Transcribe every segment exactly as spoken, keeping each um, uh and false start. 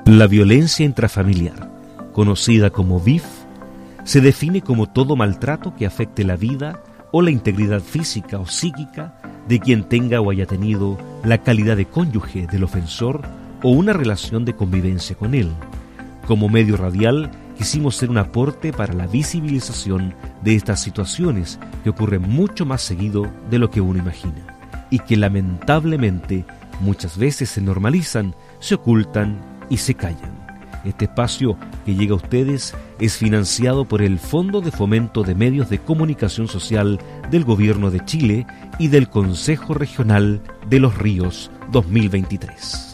La violencia intrafamiliar, conocida como V I F, se define como todo maltrato que afecte la vida o la integridad física o psíquica de quien tenga o haya tenido la calidad de cónyuge del ofensor o una relación de convivencia con él. Como medio radial, quisimos ser un aporte para la visibilización de estas situaciones que ocurren mucho más seguido de lo que uno imagina y que lamentablemente muchas veces se normalizan, se ocultan y se callan. Este espacio que llega a ustedes es financiado por el Fondo de Fomento de Medios de Comunicación Social del Gobierno de Chile y del Consejo Regional de los Ríos dos mil veintitrés.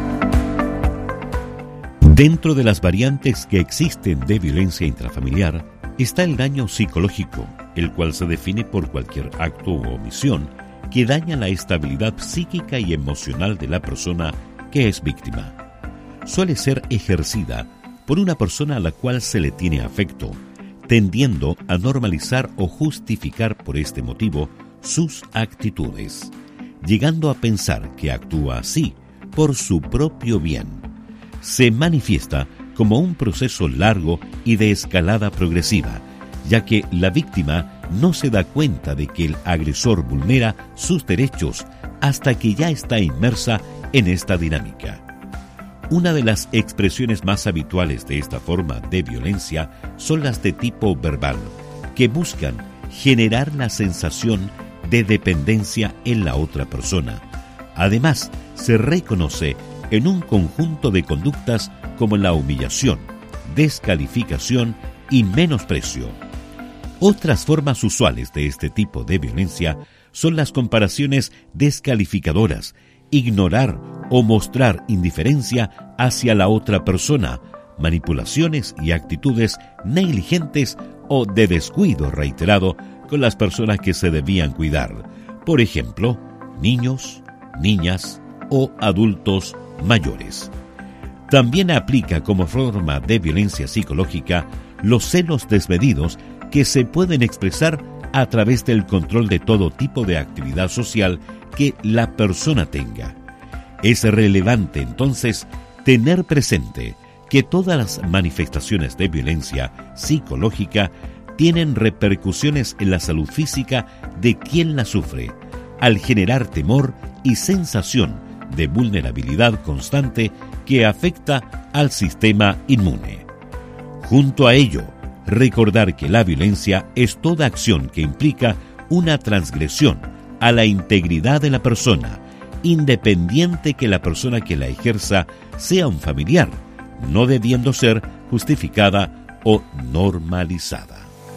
Dentro de las variantes que existen de violencia intrafamiliar está el daño psicológico, el cual se define por cualquier acto u omisión que daña la estabilidad psíquica y emocional de la persona que es víctima. Suele ser ejercida por una persona a la cual se le tiene afecto, tendiendo a normalizar o justificar por este motivo sus actitudes, llegando a pensar que actúa así por su propio bien. Se manifiesta como un proceso largo y de escalada progresiva, ya que la víctima no se da cuenta de que el agresor vulnera sus derechos hasta que ya está inmersa en esta dinámica. Una de las expresiones más habituales de esta forma de violencia son las de tipo verbal, que buscan generar la sensación de dependencia en la otra persona. Además, se reconoce en un conjunto de conductas como la humillación, descalificación y menosprecio. Otras formas usuales de este tipo de violencia son las comparaciones descalificadoras, ignorar o mostrar indiferencia hacia la otra persona, manipulaciones y actitudes negligentes o de descuido reiterado con las personas que se debían cuidar, por ejemplo, niños, niñas o adultos mayores. También aplica como forma de violencia psicológica los celos desmedidos que se pueden expresar a través del control de todo tipo de actividad social que la persona tenga. Es relevante entonces tener presente que todas las manifestaciones de violencia psicológica tienen repercusiones en la salud física de quien la sufre, al generar temor y sensación de vulnerabilidad constante que afecta al sistema inmune. Junto a ello, recordar que la violencia es toda acción que implica una transgresión a la integridad de la persona, independiente que la persona que la ejerza sea un familiar, no debiendo ser justificada o normalizada.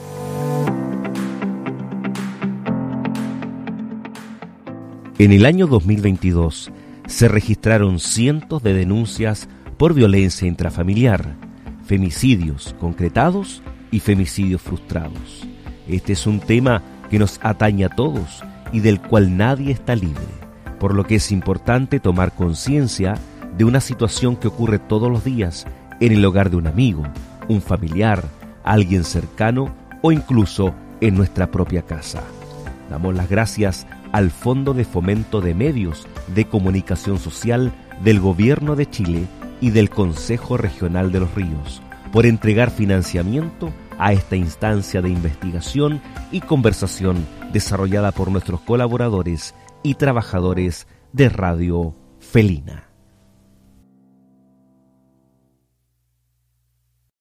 En el año dos mil veintidós se registraron cientos de denuncias por violencia intrafamiliar, femicidios concretados y femicidios frustrados. Este es un tema que nos atañe a todos y del cual nadie está libre, por lo que es importante tomar conciencia de una situación que ocurre todos los días en el hogar de un amigo, un familiar, alguien cercano o incluso en nuestra propia casa. Damos las gracias al Fondo de Fomento de Medios de Comunicación Social del Gobierno de Chile y del Consejo Regional de los Ríos por entregar financiamiento a esta instancia de investigación y conversación desarrollada por nuestros colaboradores y trabajadores de Radio Felina.